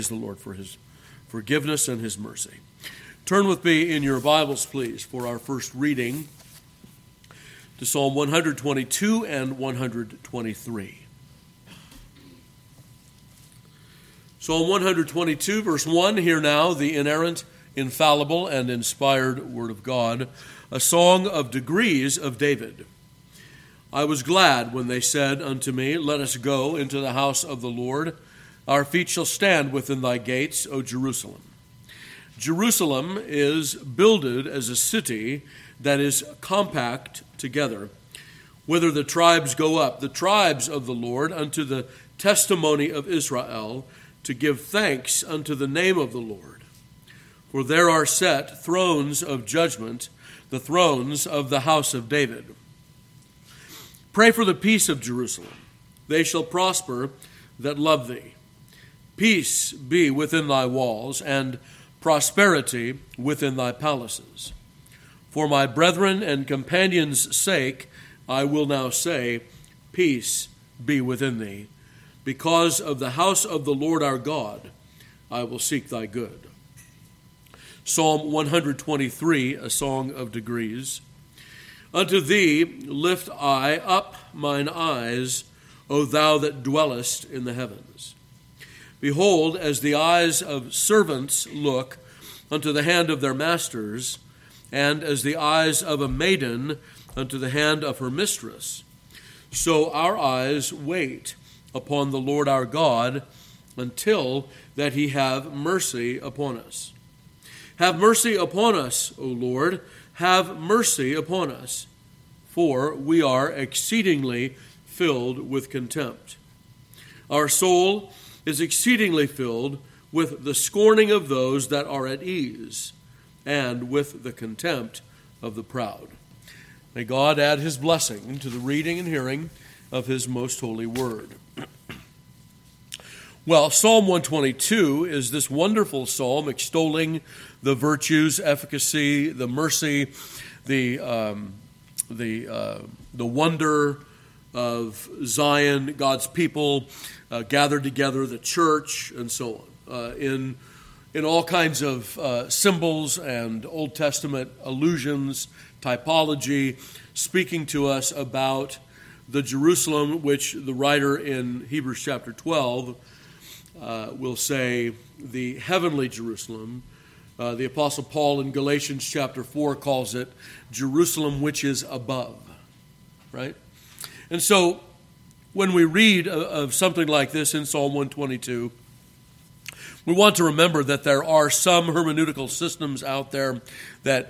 The Lord for his forgiveness and his mercy. Turn with me in your Bibles, please, for our first reading to Psalm 122 and 123. Psalm 122, verse 1, hear now the inerrant, infallible, and inspired word of God, a song of degrees of David. I was glad when they said unto me, let us go into the house of the Lord. Our feet shall stand within thy gates, O Jerusalem. Jerusalem is builded as a city that is compact together, whither the tribes go up, the tribes of the Lord, unto the testimony of Israel, to give thanks unto the name of the Lord. For there are set thrones of judgment, the thrones of the house of David. Pray for the peace of Jerusalem. They shall prosper that love thee. Peace be within thy walls, and prosperity within thy palaces. For my brethren and companions' sake, I will now say, peace be within thee. Because of the house of the Lord our God, I will seek thy good. Psalm 123, a song of degrees. Unto thee lift I up mine eyes, O thou that dwellest in the heavens. Behold, as the eyes of servants look unto the hand of their masters, and as the eyes of a maiden unto the hand of her mistress, so our eyes wait upon the Lord our God, until that he have mercy upon us. Have mercy upon us, O Lord, have mercy upon us, for we are exceedingly filled with contempt. Our soul is exceedingly filled with the scorning of those that are at ease, and with the contempt of the proud. May God add his blessing to the reading and hearing of his most holy word. Well, Psalm 122 is this wonderful psalm extolling the virtues, efficacy, the mercy, the wonder of Zion, God's people gathered together, the church, and so on, in all kinds of symbols and Old Testament allusions, typology, speaking to us about the Jerusalem, which the writer in Hebrews chapter 12 will say the heavenly Jerusalem. The Apostle Paul in Galatians chapter 4 calls it Jerusalem which is above, right? And so when we read of something like this in Psalm 122, we want to remember that there are some hermeneutical systems out there that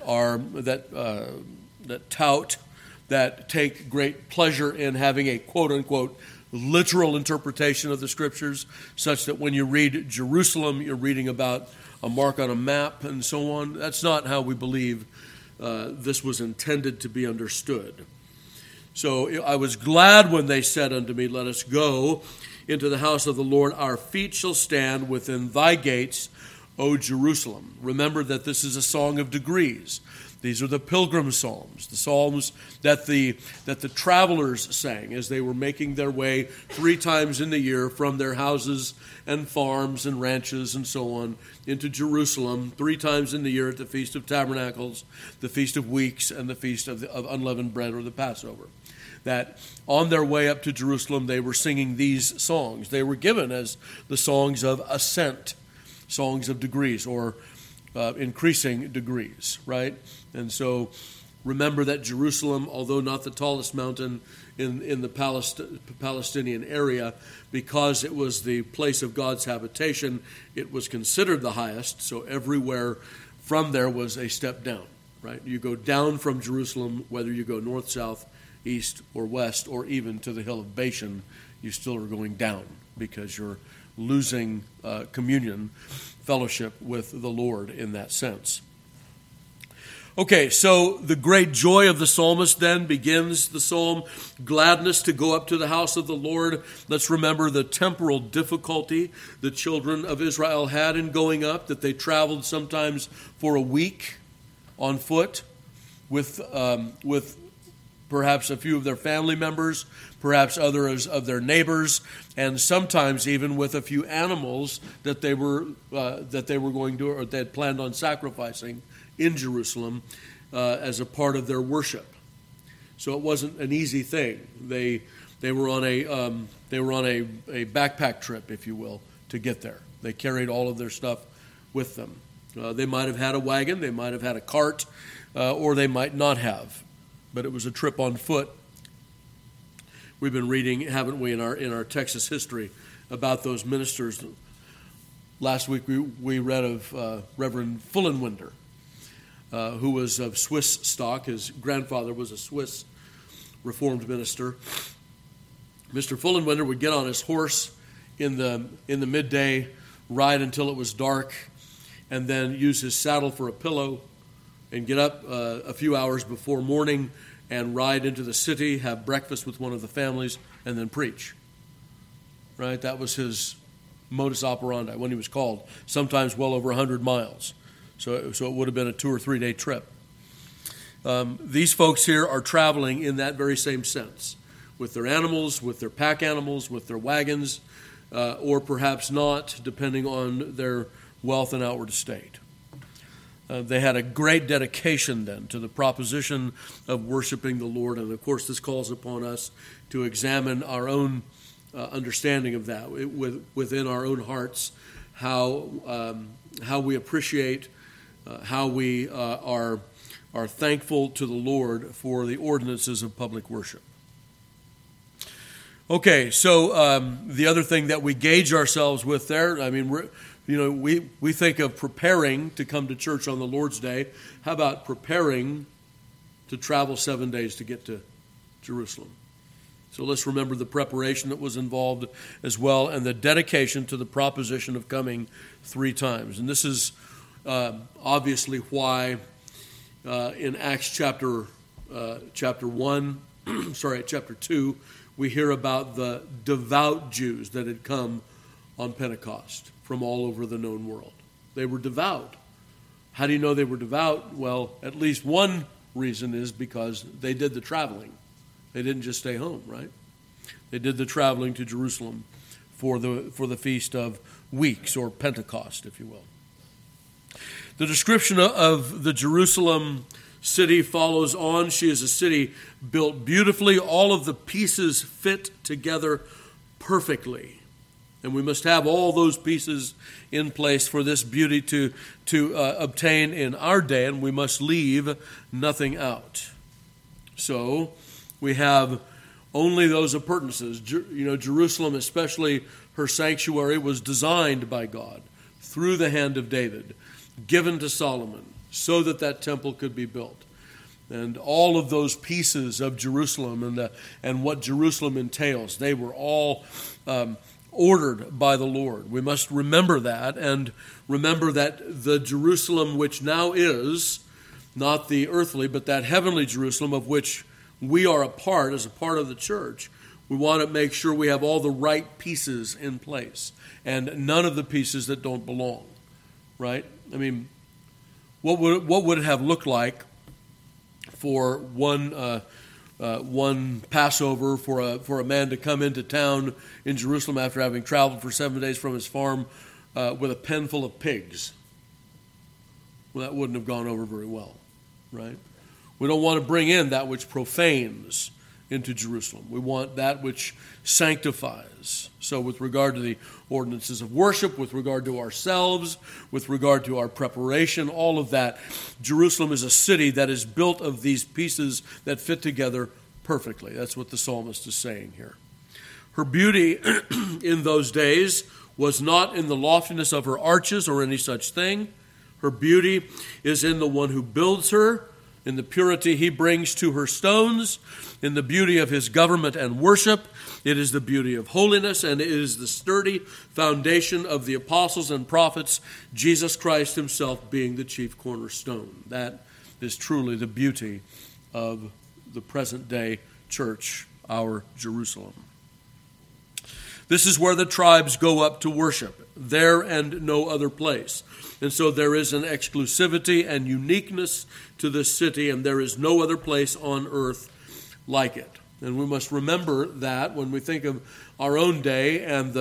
tout, that take great pleasure in having a quote-unquote literal interpretation of the Scriptures, such that when you read Jerusalem, you're reading about a mark on a map and so on. That's not how we believe this was intended to be understood. So I was glad when they said unto me, let us go into the house of the Lord. Our feet shall stand within thy gates, O Jerusalem. Remember that this is a song of degrees. These are the pilgrim psalms, the psalms that the travelers sang as they were making their way 3 times in the year from their houses and farms and ranches and so on into Jerusalem, 3 times in the year at the Feast of Tabernacles, the Feast of Weeks, and the Feast of Unleavened Bread, or the Passover. That on their way up to Jerusalem, they were singing these songs. They were given as the songs of ascent, songs of degrees, or increasing degrees, right? And so remember that Jerusalem, although not the tallest mountain in the Palestinian area, because it was the place of God's habitation, it was considered the highest. So everywhere from there was a step down, right? You go down from Jerusalem, whether you go north, south, east, or west, or even to the hill of Bashan, you still are going down because you're losing communion, fellowship with the Lord in that sense. Okay, so the great joy of the psalmist then begins the psalm, gladness to go up to the house of the Lord. Let's remember the temporal difficulty the children of Israel had in going up, that they traveled sometimes for a week on foot with perhaps a few of their family members, perhaps others of their neighbors, and sometimes even with a few animals that they were going to, or they had planned on sacrificing in Jerusalem as a part of their worship. So it wasn't an easy thing. They were on a backpack trip, if you will, to get there. They carried all of their stuff with them. They might have had a wagon, they might have had a cart, or they might not have. But it was a trip on foot. We've been reading, haven't we, in our Texas history about those ministers. Last week we read of Reverend Fullenwinder, who was of Swiss stock. His grandfather was a Swiss Reformed minister. Mr. Fullenwinder would get on his horse in the midday, ride until it was dark, and then use his saddle for a pillow and get up a few hours before morning and ride into the city, have breakfast with one of the families, and then preach. Right? That was his modus operandi when he was called, sometimes well over 100 miles. So it would have been a 2 or 3 day trip. These folks here are traveling in that very same sense, with their animals, with their pack animals, with their wagons, or perhaps not, depending on their wealth and outward estate. They had a great dedication then to the proposition of worshiping the Lord, and of course this calls upon us to examine our own understanding of that within our own hearts, how we appreciate, how we are thankful to the Lord for the ordinances of public worship. Okay, so the other thing that we gauge ourselves with there, I mean, we think of preparing to come to church on the Lord's Day. How about preparing to travel 7 days to get to Jerusalem? So let's remember the preparation that was involved as well, and the dedication to the proposition of coming 3 times. And this is obviously why in Acts chapter 2, we hear about the devout Jews that had come on Pentecost from all over the known world. They were devout. How do you know they were devout? Well, at least one reason is because they did the traveling. They didn't just stay home, right? They did the traveling to Jerusalem for the Feast of Weeks, or Pentecost, if you will. The description of the Jerusalem city follows on. She is a city built beautifully. All of the pieces fit together perfectly. And we must have all those pieces in place for this beauty to obtain in our day, and we must leave nothing out. So we have only those appurtenances. Jerusalem, especially her sanctuary, was designed by God through the hand of David, given to Solomon, so that temple could be built. And all of those pieces of Jerusalem and what Jerusalem entails, they were all ordered by the Lord. We must remember that, and remember that the Jerusalem which now is, not the earthly, but that heavenly Jerusalem of which we are a part, as a part of the church, we want to make sure we have all the right pieces in place, and none of the pieces that don't belong, right? I mean, what would it have looked like for one Passover for a man to come into town in Jerusalem after having traveled for 7 days from his farm with a pen full of pigs? Well, that wouldn't have gone over very well, right? We don't want to bring in that which profanes into Jerusalem. We want that which sanctifies. So with regard to the ordinances of worship, with regard to ourselves, with regard to our preparation, all of that, Jerusalem is a city that is built of these pieces that fit together perfectly. That's what the psalmist is saying here. Her beauty in those days was not in the loftiness of her arches or any such thing. Her beauty is in the one who builds her, in the purity he brings to her stones, in the beauty of his government and worship. It is the beauty of holiness, and it is the sturdy foundation of the apostles and prophets, Jesus Christ himself being the chief cornerstone. That is truly the beauty of the present day church, our Jerusalem. This is where the tribes go up to worship, there and no other place. And so there is an exclusivity and uniqueness to this city, and there is no other place on earth like it. And we must remember that when we think of our own day and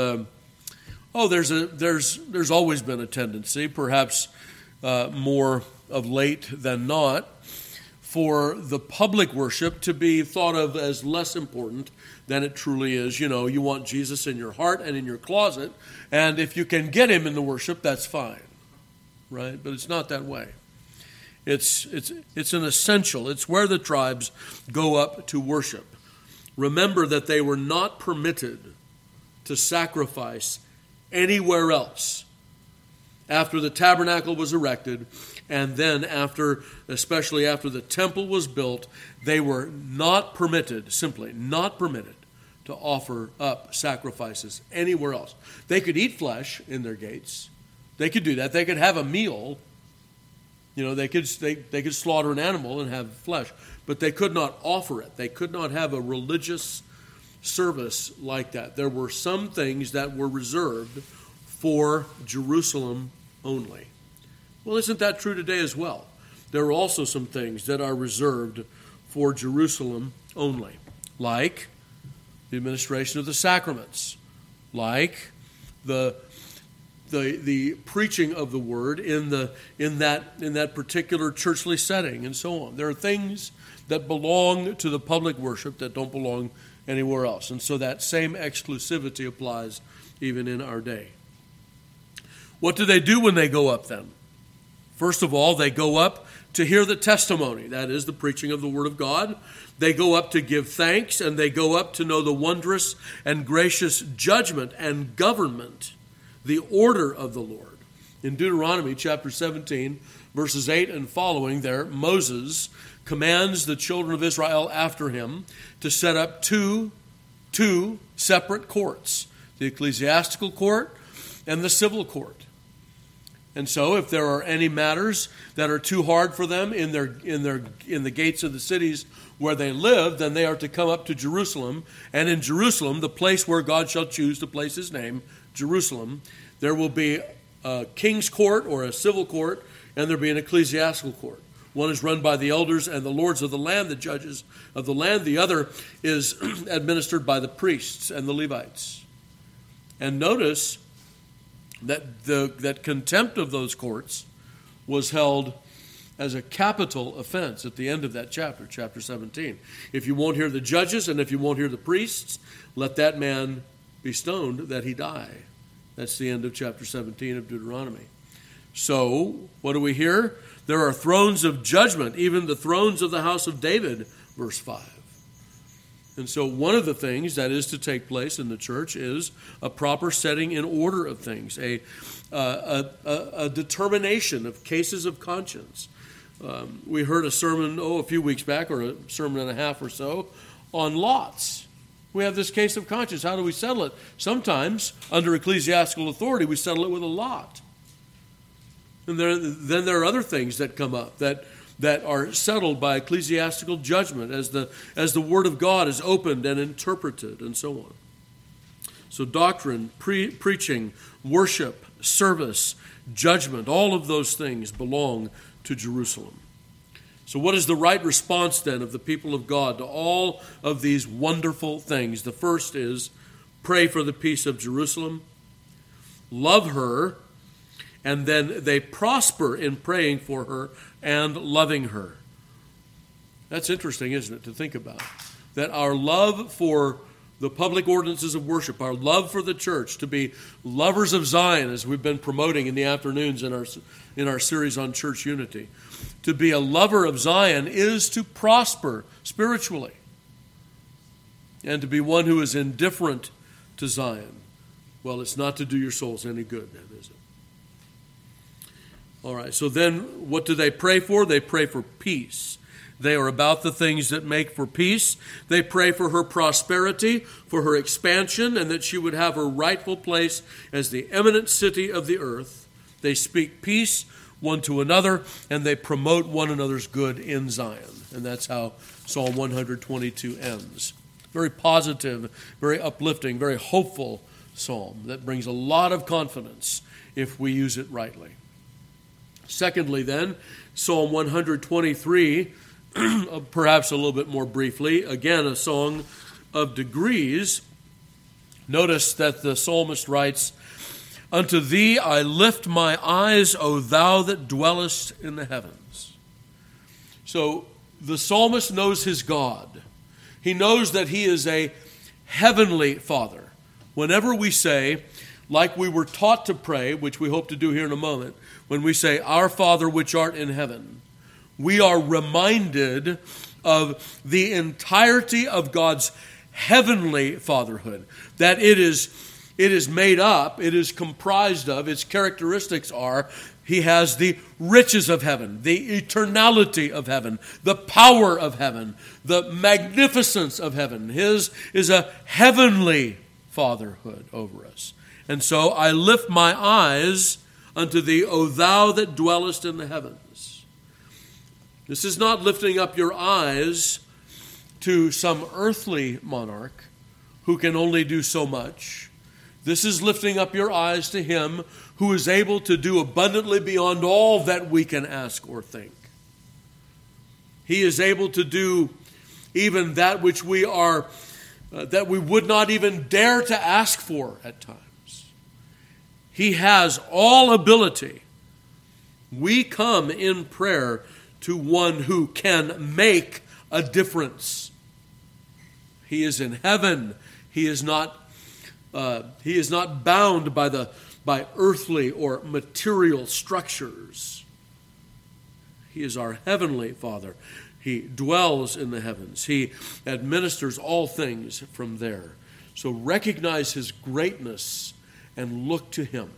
there's always been a tendency, perhaps more of late than not, for the public worship to be thought of as less important than it truly is. You know, you want Jesus in your heart and in your closet, and if you can get him in the worship, that's fine, right? But it's not that way. It's an essential. It's where the tribes go up to worship. Remember that they were not permitted to sacrifice anywhere else after the tabernacle was erected, and then especially after the temple was built. They were not permitted, simply not permitted, to offer up sacrifices anywhere else. They could eat flesh in their gates. They could do that. They could have a meal. You know, they could slaughter an animal and have flesh, but they could not offer it. They could not have a religious service like that. There were some things that were reserved for Jerusalem only. Well, isn't that true today as well? There are also some things that are reserved for Jerusalem only, like the administration of the sacraments, like the preaching of the word in that particular churchly setting, and so on. There are things that belong to the public worship that don't belong anywhere else, and so that same exclusivity applies even in our day. What do they do when they go up then? First of all, they go up to hear the testimony, that is, the preaching of the Word of God. They go up to give thanks, and they go up to know the wondrous and gracious judgment and government, the order of the Lord. In Deuteronomy chapter 17, verses 8 and following there, Moses commands the children of Israel after him to set up two separate courts, the ecclesiastical court and the civil court. And so if there are any matters that are too hard for them in the gates of the cities where they live, then they are to come up to Jerusalem. And in Jerusalem, the place where God shall choose to place his name, Jerusalem, there will be a king's court or a civil court, and there will be an ecclesiastical court. One is run by the elders and the lords of the land, the judges of the land. The other is administered by the priests and the Levites. And notice that contempt of those courts was held as a capital offense at the end of that chapter, chapter 17. If you won't hear the judges and if you won't hear the priests, let that man be stoned that he die. That's the end of chapter 17 of Deuteronomy. So, what do we hear? There are thrones of judgment, even the thrones of the house of David, verse 5. And so one of the things that is to take place in the church is a proper setting in order of things, a determination of cases of conscience. We heard a sermon, a few weeks back, or a sermon and a half or so, on lots. We have this case of conscience. How do we settle it? Sometimes, under ecclesiastical authority, we settle it with a lot. And then there are other things that come up that are settled by ecclesiastical judgment as the Word of God is opened and interpreted, and so on. So doctrine, preaching, worship, service, judgment, all of those things belong to Jerusalem. So what is the right response then of the people of God to all of these wonderful things? The first is pray for the peace of Jerusalem, love her, and then they prosper in praying for her and loving her. That's interesting, isn't it, to think about? That our love for the public ordinances of worship, our love for the church, to be lovers of Zion, as we've been promoting in the afternoons in our series on church unity. To be a lover of Zion is to prosper spiritually. And to be one who is indifferent to Zion, well, it's not to do your souls any good, then, is it? All right, so then what do they pray for? They pray for peace. They are about the things that make for peace. They pray for her prosperity, for her expansion, and that she would have her rightful place as the eminent city of the earth. They speak peace one to another, and they promote one another's good in Zion. And that's how Psalm 122 ends. Very positive, very uplifting, very hopeful psalm that brings a lot of confidence if we use it rightly. Secondly, then, Psalm 123 perhaps a little bit more briefly, again, a song of degrees. Notice that the psalmist writes, "Unto thee I lift my eyes, O thou that dwellest in the heavens." So the psalmist knows his God. He knows that he is a heavenly Father. Whenever we say, like we were taught to pray, which we hope to do here in a moment, when we say, "Our Father which art in heaven," we are reminded of the entirety of God's heavenly fatherhood, that it is made up, it is comprised of, its characteristics are, he has the riches of heaven, the eternality of heaven, the power of heaven, the magnificence of heaven. His is a heavenly fatherhood over us. And so I lift my eyes unto thee, O thou that dwellest in the heavens. This is not lifting up your eyes to some earthly monarch who can only do so much. This is lifting up your eyes to him who is able to do abundantly beyond all that we can ask or think. He is able to do even that which we are, that we would not even dare to ask for at times. He has all ability. We come in prayer to one who can make a difference. He is in heaven. He is not bound by earthly or material structures. He is our heavenly Father. He dwells in the heavens. He administers all things from there. So recognize his greatness and look to him.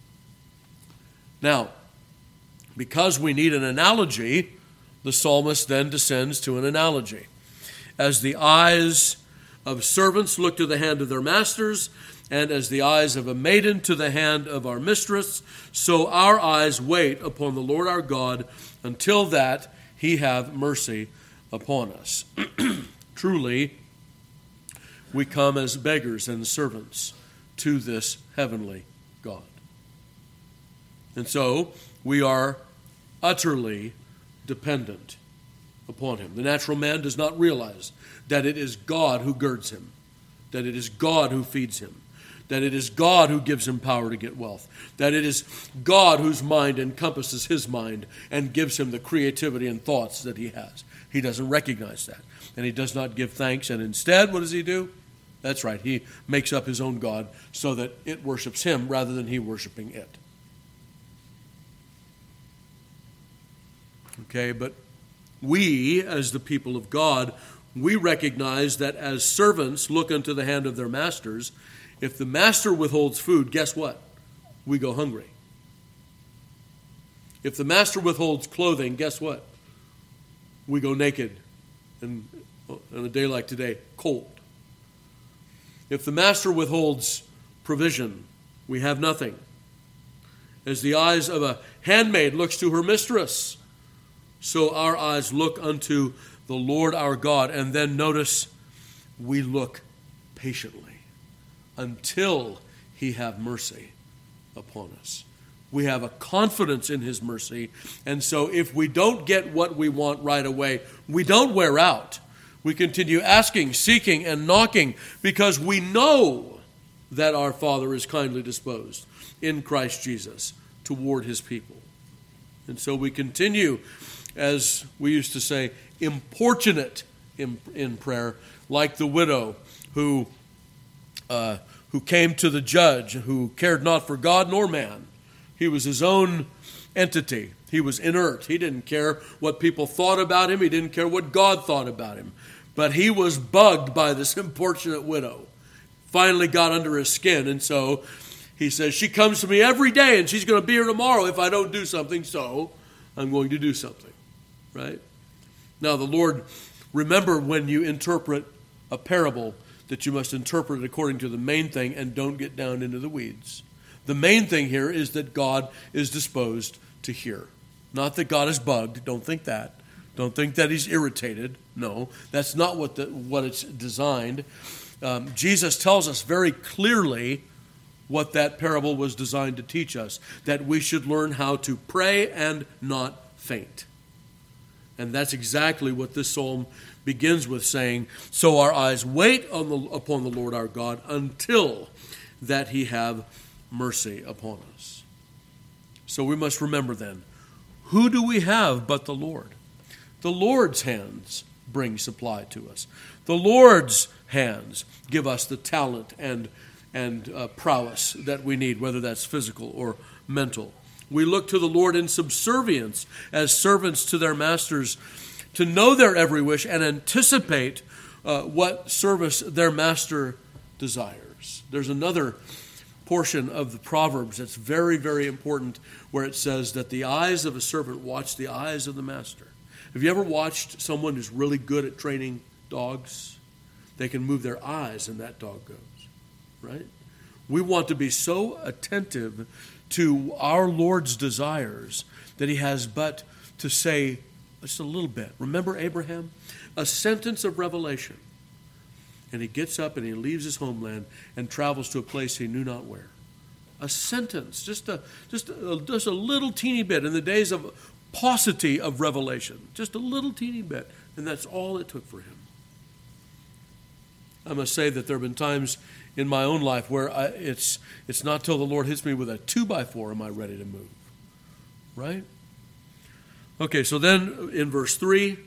Now, because we need an analogy, the psalmist then descends to an analogy. As the eyes of servants look to the hand of their masters, and as the eyes of a maiden to the hand of our mistress, so our eyes wait upon the Lord our God until that he have mercy upon us. Truly, we come as beggars and servants to this heavenly God. And so we are utterly dependent upon him. The natural man does not realize that it is God who girds him, that it is God who feeds him, that it is God who gives him power to get wealth, that it is God whose mind encompasses his mind and gives him the creativity and thoughts that he has. He doesn't recognize that, and he does not give thanks, and instead, what does he do? That's right, he makes up his own God so that it worships him rather than he worshiping it. Okay, but we, as the people of God, we recognize that as servants look unto the hand of their masters, if the master withholds food, guess what? We go hungry. If the master withholds clothing, guess what? We go naked, and on a day like today, cold. If the master withholds provision, we have nothing. As the eyes of a handmaid looks to her mistress, so our eyes look unto the Lord our God. And then notice, we look patiently until he have mercy upon us. We have a confidence in his mercy. And so if we don't get what we want right away, we don't wear out. We continue asking, seeking, and knocking because we know that our Father is kindly disposed in Christ Jesus toward his people. And so we continue, as we used to say, importunate in prayer, like the widow who came to the judge, who cared not for God nor man. He was his own entity. He was inert. He didn't care what people thought about him. He didn't care what God thought about him. But he was bugged by this importunate widow. Finally got under his skin, and so he says, she comes to me every day, and she's going to be here tomorrow if I don't do something, so I'm going to do something. Right? Now, the Lord, remember when you interpret a parable that you must interpret it according to the main thing and don't get down into the weeds. The main thing here is that God is disposed to hear. Not that God is bugged. Don't think that. Don't think that he's irritated. No, that's not what it's designed. Jesus tells us very clearly what that parable was designed to teach us, that we should learn how to pray and not faint. And that's exactly what this psalm begins with, saying, so our eyes wait upon the Lord our God until that he have mercy upon us. So we must remember then, who do we have but the Lord? The Lord's hands bring supply to us. The Lord's hands give us the talent and prowess that we need, whether that's physical or mental. We look to the Lord in subservience as servants to their masters, to know their every wish and anticipate what service their master desires. There's another portion of the Proverbs that's very, very important, where it says that the eyes of a servant watch the eyes of the master. Have you ever watched someone who's really good at training dogs? They can move their eyes and that dog goes, right? We want to be so attentive to our Lord's desires that he has but to say just a little bit. Remember Abraham? A sentence of revelation. And he gets up and he leaves his homeland and travels to a place he knew not where. A sentence, just a little teeny bit in the days of paucity of revelation. Just a little teeny bit. And that's all it took for him. I must say that there have been times in my own life where it's not till the Lord hits me with a 2x4 am I ready to move. Right? Okay, so then in verse 3,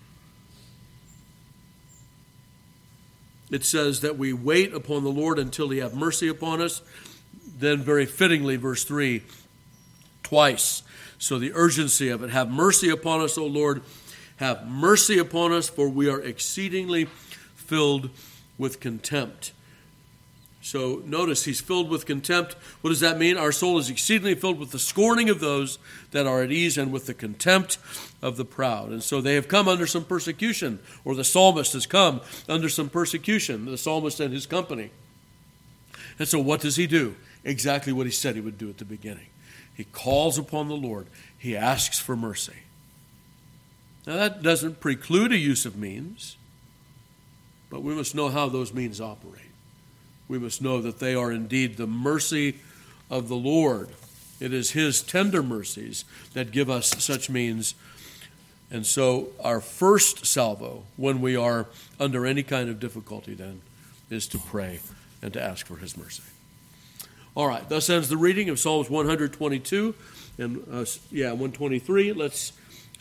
it says that we wait upon the Lord until he have mercy upon us. Then very fittingly, verse 3, twice. So the urgency of it, have mercy upon us, O Lord, have mercy upon us, for we are exceedingly filled with contempt. So notice he's filled with contempt. What does that mean? Our soul is exceedingly filled with the scorning of those that are at ease and with the contempt of the proud. And so they have come under some persecution, or the psalmist has come under some persecution, the psalmist and his company. And so what does he do? Exactly what he said he would do at the beginning. He calls upon the Lord. He asks for mercy. Now that doesn't preclude a use of means, but we must know how those means operate. We must know that they are indeed the mercy of the Lord. It is his tender mercies that give us such means. And so our first salvo, when we are under any kind of difficulty then, is to pray and to ask for his mercy. All right, thus ends the reading of Psalms 122 and 123. Let's